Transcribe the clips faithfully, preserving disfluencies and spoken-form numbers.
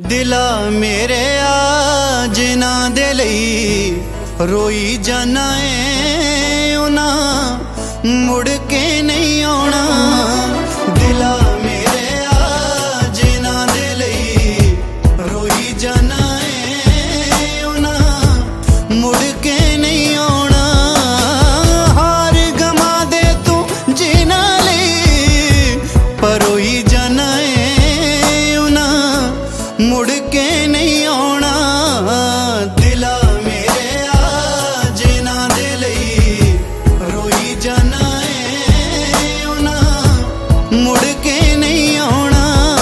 दिला मेरे आ जिन्हां दे लई रोई जाना है उन्हां मुड़ के नहीं आउणा। दिला मेरे आ जिन्हां दे लई रोई जाना है उन्हां मुड़ के नहीं आउणा। हार गमा दे तू जिन्हां लई परोई जाना है उन्हां मुड़ के नहीं आउणा। दिला मेरे आ जिन्हां दे लई रोई जाना है उन्हां मुड़ के नहीं आउणा।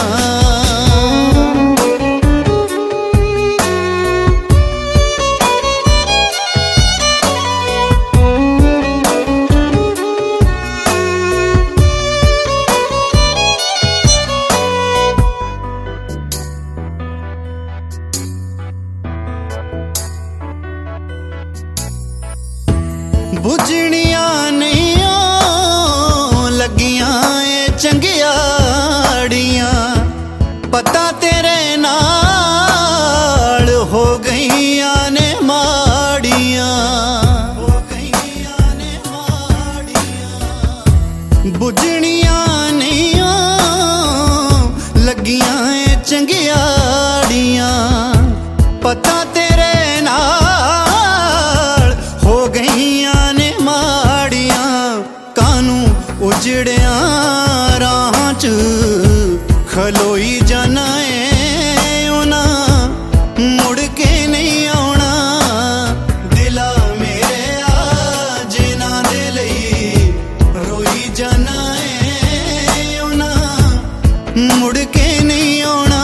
बुझनियां नहीं लगियां ए चंगियाड़ियां पता तेरे नाल हो गईयां ने माड़ियां। बुझनियां नहीं लगियां ए चंगियाड़ियां पता तेरे नाल हो गईयां उजड़िया राह च खलोई जाना है उन्हां मुड़ के नहीं आउणा। दिला मेरे आ जिन्हां दे लई रोई जाना है उन्हां मुड़ के नहीं आउणा।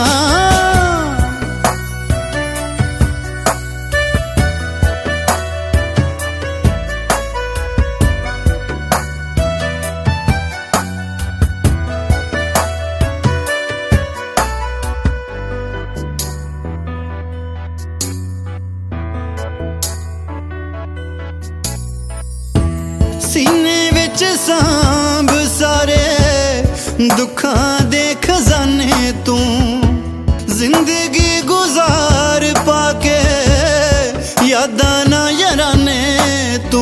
सीने विच सांभ सारे दुखां दे खजाने तू जिंदगी गुजार पाके यादां ना याराने तू।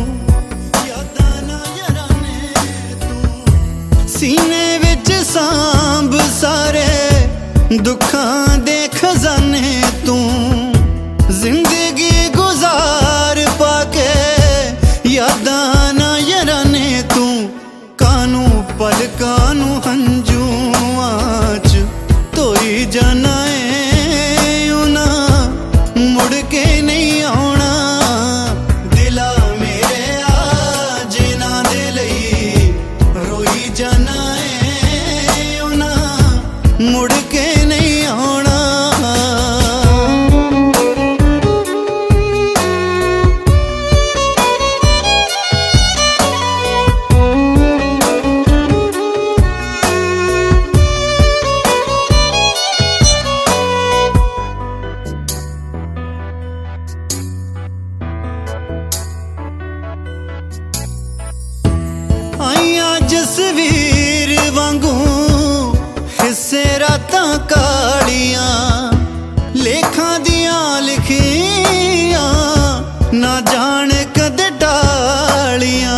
सीने विच सांभ सारे दुखां दे खजाने तू जिंदगी गुजार पाके यादां ना याराने तू। कानू पलकानू हंजुआं च धोई जाना है उन्हां मुड़ के नहीं आउणा। दिला मेरे आ जिन्हां दे लई रोई जाना है उन्हां मुड़ के नहीं आउणा। जसवीर वांगू हिस्से रातां कालियां लेखां दियां लिखियां ना जान कदे टालियां।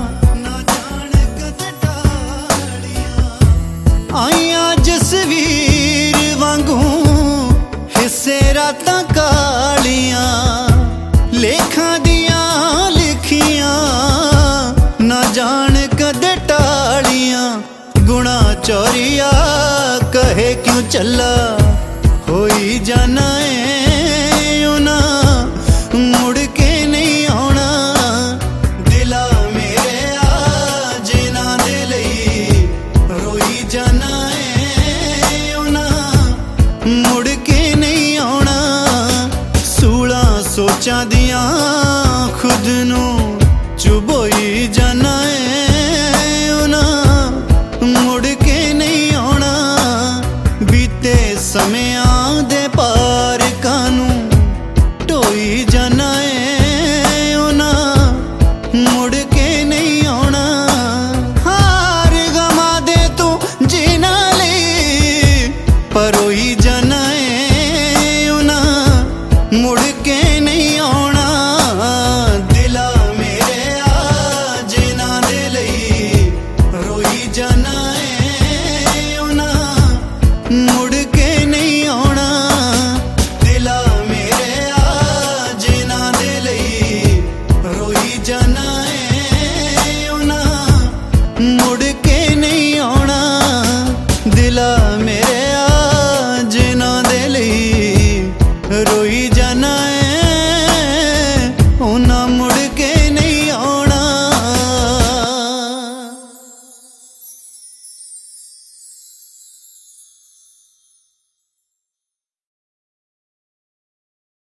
आइयां जसवीर वांगू हिस्से रातां कालियां लेखां दियां लिखियां ना जान कदे टालियां। गुणा चोरिया कहे क्यों चला होई जाना है उन्हां मुड़ के नहीं आउणा। दिला मेरे आ जिन्हां दे लई रोई जाना है उन्हां मुड़ के नहीं आउणा। सूलां सोचां दियां खुद नूं चुभोई जाना